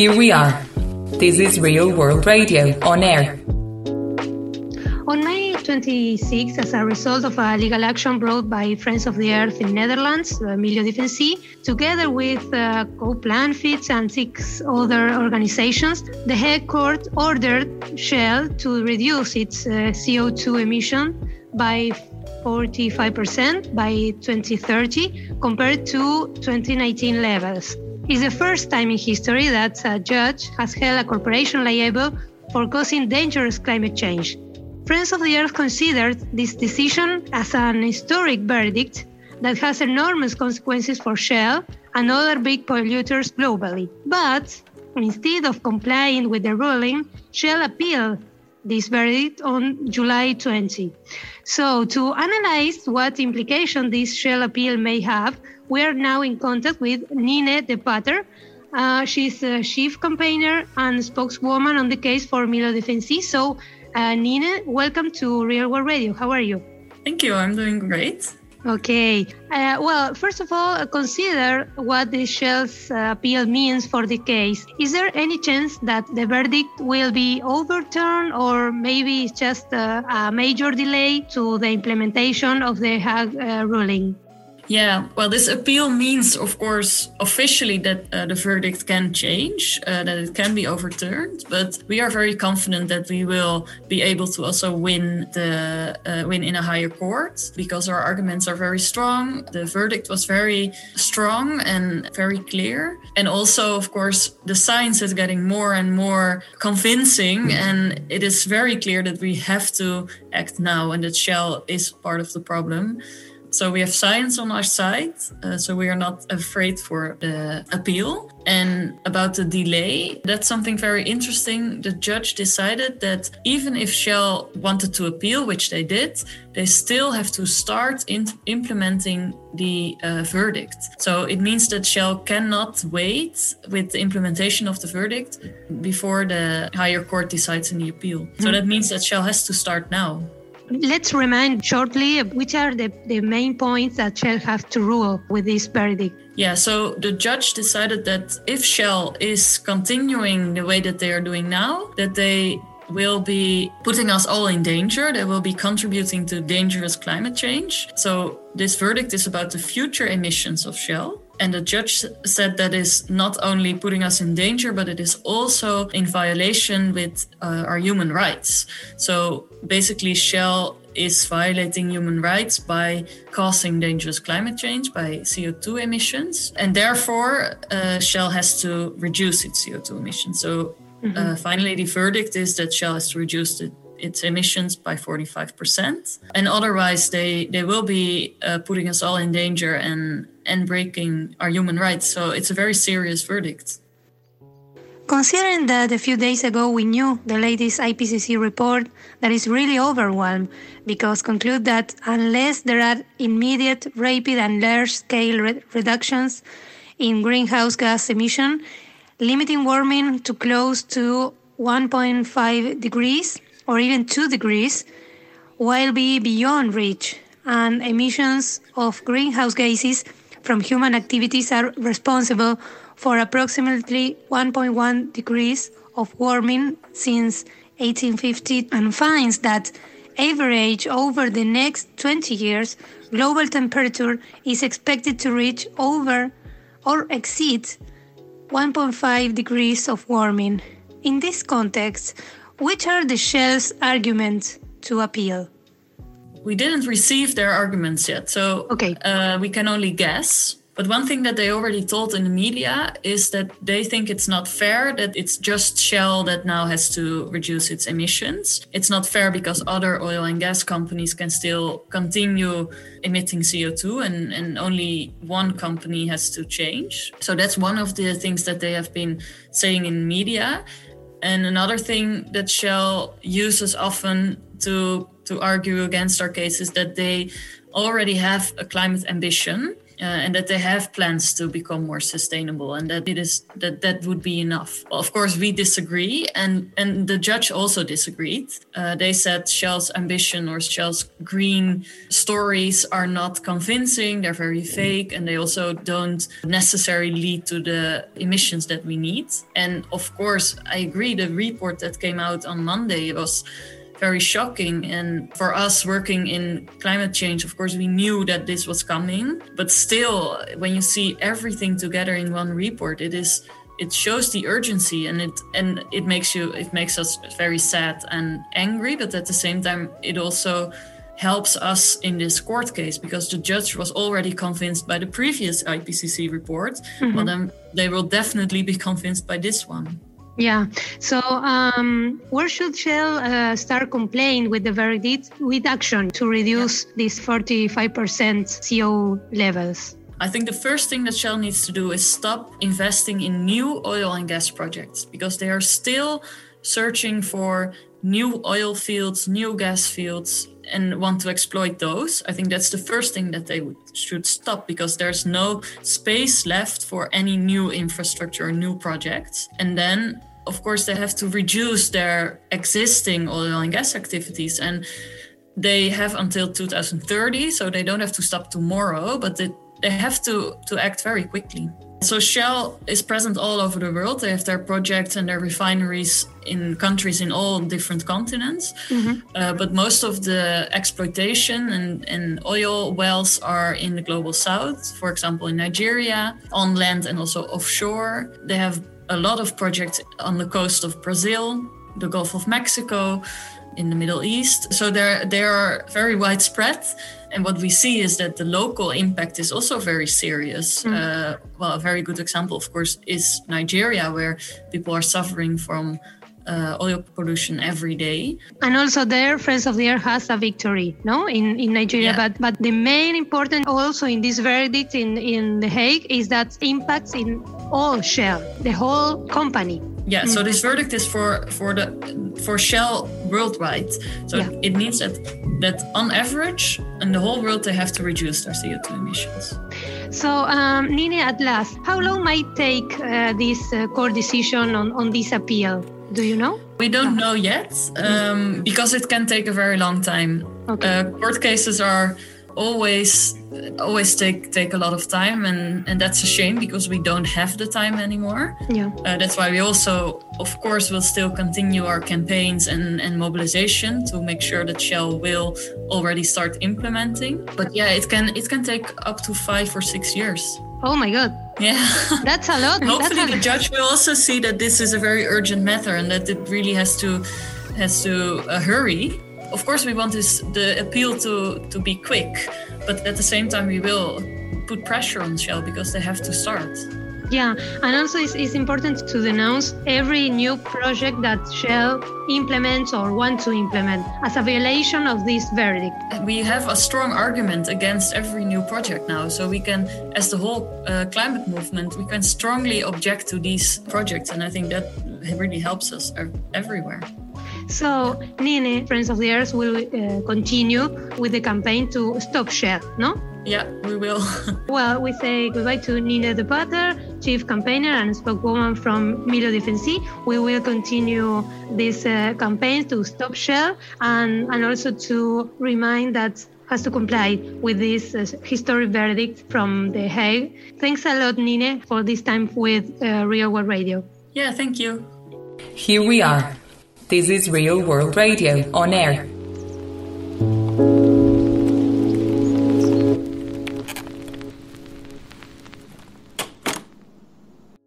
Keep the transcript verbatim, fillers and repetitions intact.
here we are. This is Real World Radio on air. On May twenty-sixth, as a result of a legal action brought by Friends of the Earth in Netherlands, Milieudefensie, together with uh, Co-Planfit and six other organizations, the Hague Court ordered Shell to reduce its uh, C O two emission by forty-five percent by twenty thirty compared to twenty nineteen levels. It's the first time in history that a judge has held a corporation liable for causing dangerous climate change. Friends of the Earth considered this decision as an historic verdict that has enormous consequences for Shell and other big polluters globally. But instead of complying with the ruling, Shell appealed this verdict on July twentieth. So to analyze what implication this Shell appeal may have, we are now in contact with Nine de Pater. Uh, she's a chief campaigner and spokeswoman on the case for Milieudefensie. So Uh, Nine, welcome to Real World Radio. How are you? Thank you. I'm doing great. Okay. Uh, well, first of all, consider what the Shell's uh, appeal means for the case. Is there any chance that the verdict will be overturned, or maybe it's just a, a major delay to the implementation of the Hague uh, ruling? Yeah, well, this appeal means, of course, officially that uh, the verdict can change, uh, that it can be overturned. But we are very confident that we will be able to also win the uh, win in a higher court, because our arguments are very strong. The verdict was very strong and very clear. And also, of course, the science is getting more and more convincing. And it is very clear that we have to act now, and that Shell is part of the problem. So we have science on our side, uh, so we are not afraid for the appeal. And about the delay, that's something very interesting. The judge decided that even if Shell wanted to appeal, which they did, they still have to start in implementing the uh, verdict. So it means that Shell cannot wait with the implementation of the verdict before the higher court decides in the appeal. Mm-hmm. So that means that Shell has to start now. Let's remind shortly which are the, the main points that Shell have to rule with this verdict. Yeah, so the judge decided that if Shell is continuing the way that they are doing now, that they will be putting us all in danger. They will be contributing to dangerous climate change. So this verdict is about the future emissions of Shell. And the judge said that is not only putting us in danger, but it is also in violation with uh, our human rights. So basically, Shell is violating human rights by causing dangerous climate change, by C O two emissions. And therefore, uh, Shell has to reduce its C O two emissions. So mm-hmm. uh, finally, the verdict is that Shell has to reduce the its emissions by forty-five percent. And otherwise, they, they will be uh, putting us all in danger and, and breaking our human rights. So it's a very serious verdict. Considering that a few days ago we knew the latest I P C C report that is really overwhelmed, because conclude that unless there are immediate, rapid and large-scale re- reductions in greenhouse gas emission, limiting warming to close to one point five degrees or even two degrees will be beyond reach, and emissions of greenhouse gases from human activities are responsible for approximately one point one degrees of warming since eighteen fifty, and finds that average over the next twenty years, global temperature is expected to reach over or exceed one point five degrees of warming. In this context, which are the Shell's arguments to appeal? We didn't receive their arguments yet, so okay. uh, we can only guess. But one thing that they already told in the media is that they think it's not fair that it's just Shell that now has to reduce its emissions. It's not fair because other oil and gas companies can still continue emitting C O two, and, and only one company has to change. So that's one of the things that they have been saying in media. And another thing that Shell uses often to, to argue against our case is that they already have a climate ambition. uh, and that they have plans to become more sustainable, and that it is that that would be enough. Well, of course, we disagree, and and the judge also disagreed. Uh, they said Shell's ambition or Shell's green stories are not convincing; they're very fake, and they also don't necessarily lead to the emissions that we need. And of course, I agree. The report that came out on Monday was very shocking. And for us working in climate change, of course, we knew that this was coming. But still, when you see everything together in one report, it is it shows the urgency, and it and it makes you it makes us very sad and angry. But at the same time, it also helps us in this court case, because the judge was already convinced by the previous I P C C report. Mm-hmm. Well, then they will definitely be convinced by this one. Yeah. So um, where should Shell uh, start complying with the verdict with action to reduce yeah. these forty-five percent C O levels? I think the first thing that Shell needs to do is stop investing in new oil and gas projects, because they are still searching for new oil fields, new gas fields, and want to exploit those. I think that's the first thing that they would, should stop, because there's no space left for any new infrastructure or new projects. And then, of course, they have to reduce their existing oil and gas activities. And they have until two thousand thirty, so they don't have to stop tomorrow, but they, they have to, to act very quickly. So Shell is present all over the world. They have their projects and their refineries in countries in all different continents. Mm-hmm. Uh, but most of the exploitation and, and oil wells are in the global south, for example, in Nigeria, on land and also offshore. They have a lot of projects on the coast of Brazil, the Gulf of Mexico, in the Middle East. So they're, they are very widespread. And what we see is that the local impact is also very serious. Mm. Uh, well, a very good example, of course, is Nigeria, where people are suffering from uh, oil pollution every day. And also there, Friends of the Earth has a victory, no, in, in Nigeria. Yeah. But but the main important also in this verdict in, in The Hague is that impacts in all Shell, the whole company. Yeah, so this verdict is for for the for Shell worldwide. So yeah. it means that that on average, in the whole world, they have to reduce their C O two emissions. So, um, Nine, at last, how long might take uh, this uh, court decision on, on this appeal? Do you know? We don't know yet, um, because it can take a very long time. Okay. Uh, court cases are always always take take a lot of time, and and that's a shame, because we don't have the time anymore. Yeah, uh, that's why we also, of course, will still continue our campaigns and and mobilization to make sure that Shell will already start implementing. But yeah, it can it can take up to five or six years. Oh my God. Yeah, that's a lot. Hopefully that's a... the judge will also see that this is a very urgent matter, and that it really has to has to uh, hurry. Of course, we want this, the appeal to, to be quick, but at the same time, we will put pressure on Shell, because they have to start. Yeah, and also it's, it's important to denounce every new project that Shell implements or want to implement as a violation of this verdict. We have a strong argument against every new project now, so we can, as the whole uh, climate movement, we can strongly object to these projects, and I think that really helps us everywhere. So, Nine, Friends of the Earth will uh, continue with the campaign to stop Shell, no? Yeah, we will. Well, we say goodbye to Nine de Potter, Chief Campaigner and Spokeswoman from Milieu Defensie. We will continue this uh, campaign to stop Shell, and, and also to remind that has to comply with this uh, historic verdict from The Hague. Thanks a lot, Nine, for this time with uh, Real World Radio. Yeah, thank you. Here we are. This is Real World Radio, on air.